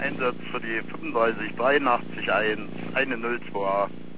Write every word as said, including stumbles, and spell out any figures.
Einsatz für die fünfunddreißig dreiundachtzig eins, eine null zwei a.